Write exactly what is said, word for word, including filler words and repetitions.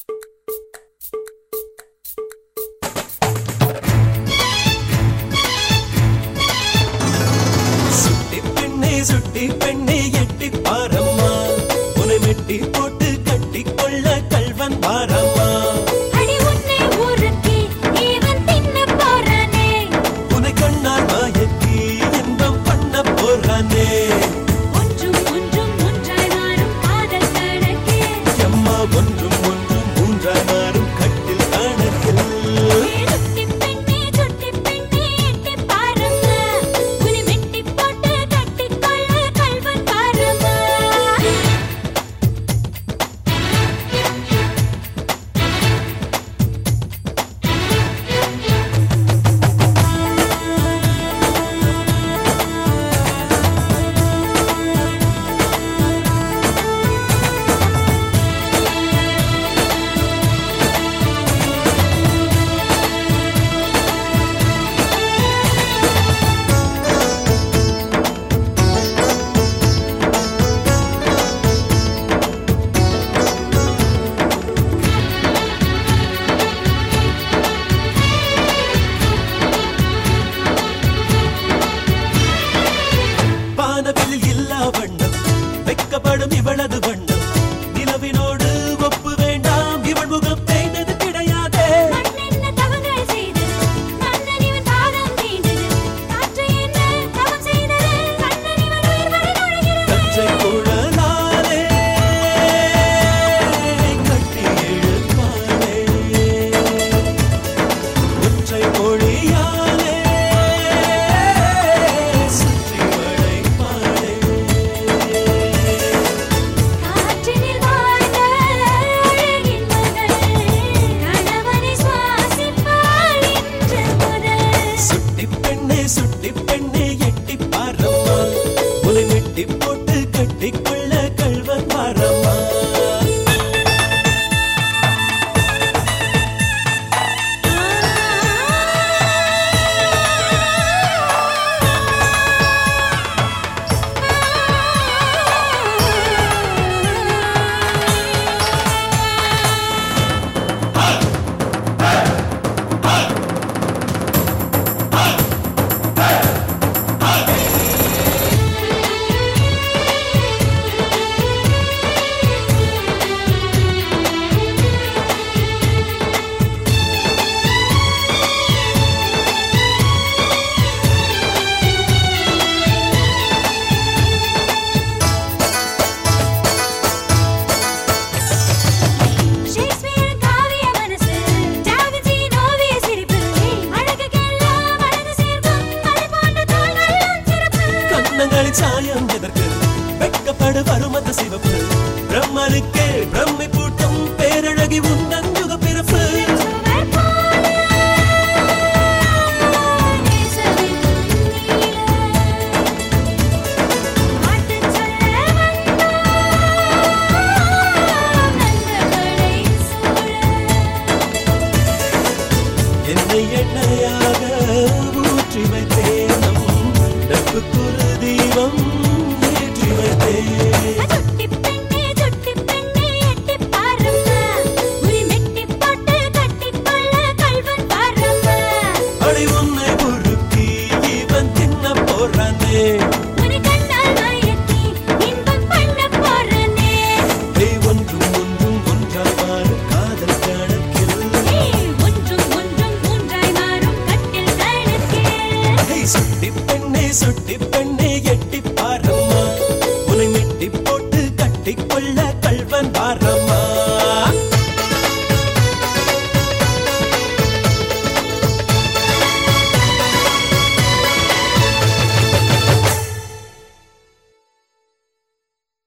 சுட்டி பெண்ணே சுட்டி பெண்ணே எட்டி பாரம்மா உன்னை வெட்டி போட்டு கட்டி கொள்ள கல்வன் பாரம்மா உன்னை கண்ணால் மயக்கி இன்பம் பண்ண போறானே ஒன்றும் ஒன்றும் மூன்றாய் மாறும் காதல் கணக்கே எம்மா ஒன்றும் ஒன்றும் மூன்றாய் மாறும் கட்டில் கணக்கில் வெக்கப்படும் இவளது வண்ணம் நிலவினோடு ஒப்பு வேண்டாம் இவள் முகம் தேய்ந்தது கிடையாதே கச்சை குழலாலே கட்டி இழுப்பாளே ஒற்றை மொழியாலே சுற்றி வளைப்பாளே சுட்டி பெண்ணே எட்டி பாரம்மா உன்னை வெட்டி போட்டு கட்டி கொள்ள கல்வன் பாரம்மா சாயம் எதற்கு வெட்கப்படு வருமத சிவப்பு பிரம்மனுக்கே பிரம்மை பூட்டும் பேரழகி உந்தன் யுக பிறப்பு என்னை எண்ணெயாக ஊற்றி வைத்தேனும் நட்புக்குரு தீபம் ஏற்றி வைத்தேன் அடி உன்னை உருக்கி இவன் தின்ன போறானே ஒன்றும் ஒன்றும் ஒன்றாய் மாறும் காதல் கணக்கில் சுட்டி பெண்ணே சுட்டி பெண்ணே எட்டி பாரம்மா உன்னை மெட்டி போட்டு கட்டி கொள்ள கல்வன் பாரம்மா